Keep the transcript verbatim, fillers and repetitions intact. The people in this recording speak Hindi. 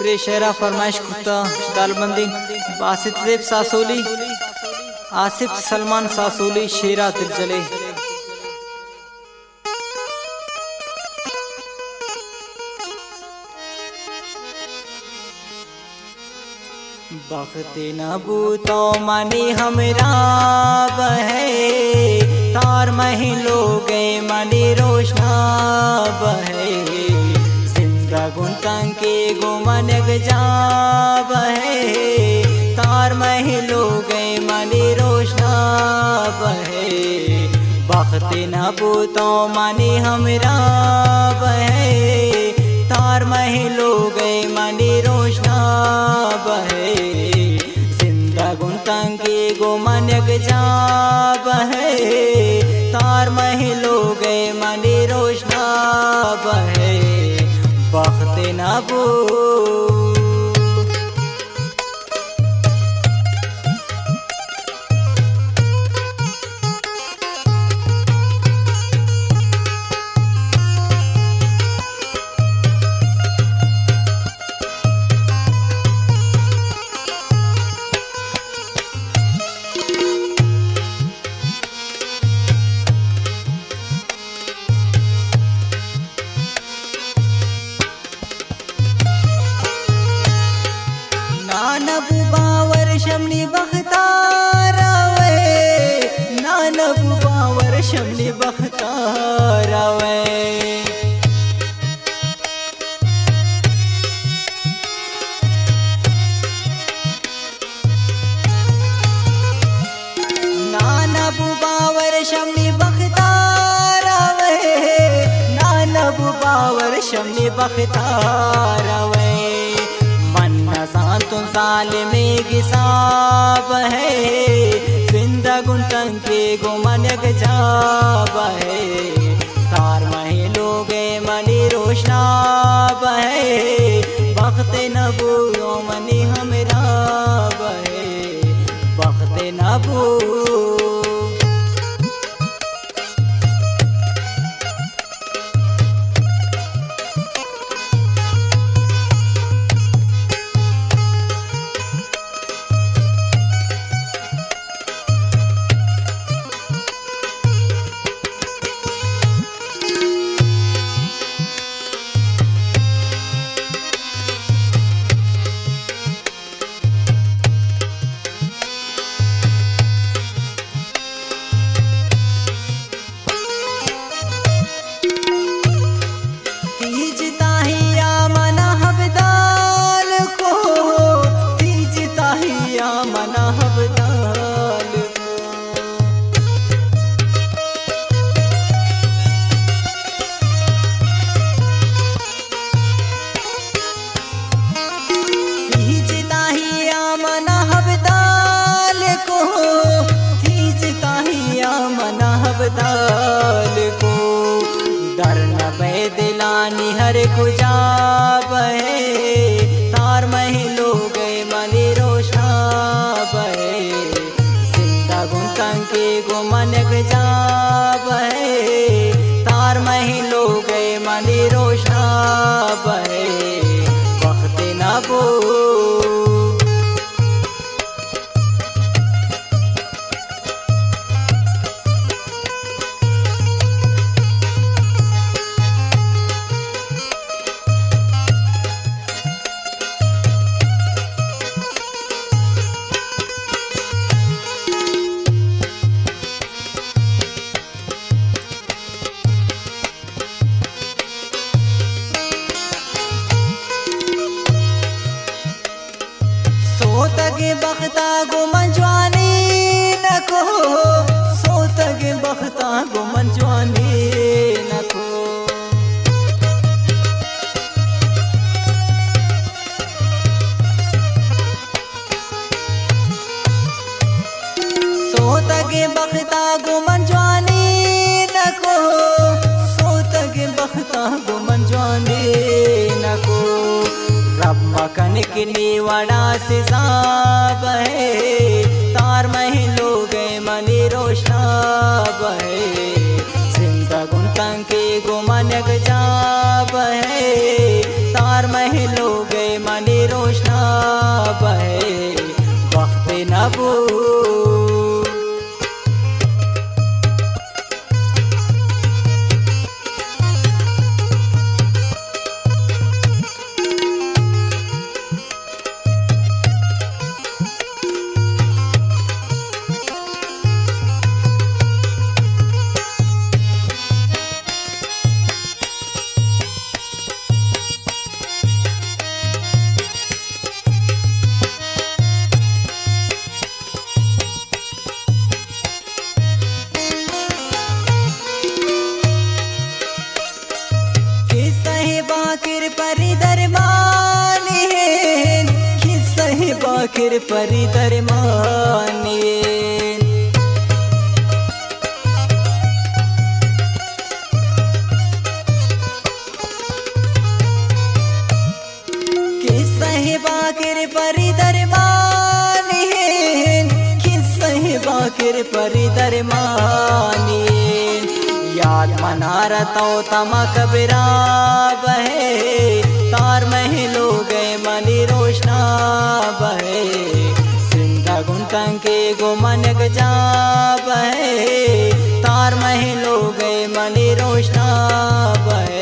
प्रेशरा फरमाइश कुत्ता दालबंदी बासित जेब सासोली आसिफ सलमान सासोली शेरा तिलचले बख्ते नबूतो मनी हमरा बहे तार महिलो गए मनी रोशना बहे जिंदा गुंतंग के गुमन गजा बहे तार महिलो गए मनी रोशना बहे बख्ते नबूतो मनी हमरा बहे तार महिलो गए मनी रोशना बहे जिंदा गुंतंग के गुमन गजा बहे तार महिलो गए मनी रोशना बहे बख्ते नबू नानबू बावर शमनी बख्तारावे नानबू बावर शमनी बख्तारावे नानबू बावर शमनी बख्तारावे नानबू बावर शमनी बख्तारावे तुम साल में गिसाब है जिंदा गुंतंग के गुमन गजाब है तार महिलो गए मनी रोशना बहे बख्ते नबू मनी हमरा बहे बख्ते नबू दाल को डर न बे दिलानी हर कुजा बहे तार महिलो गए मनी रोशना बहे जिंदा गुंतंग के गुमन गजा बहे तार महिलो गए मनी रोशना बहे बख्ते नबू सोतगे बख्ता गुमन जवानी नको सोतगे बख्ता गुमन जवानी नको सोतगे बख्ता गुमन जवानी नको सोतगे बख्ता गुमन जवानी नको रब मकन किनी वड़ा से साब है तार महिलो गए मनी रोशना बहे जिंदा गुंतंग के गुमन गजा बहे तार महिलो गए मनी लाबू बाकिर परी दरमानी खिस्से बाकिर परी दरमानी खिस्से बाकिर परी दरमानी खिस्से बाकिर परी दरमानी याद मना रतो तमा कबरा बहे तार महलो गए मनी रोशना बहे सिंधा गुंतंग के गो मन गजा बहे तार महलो गए मनी रोशना बहे।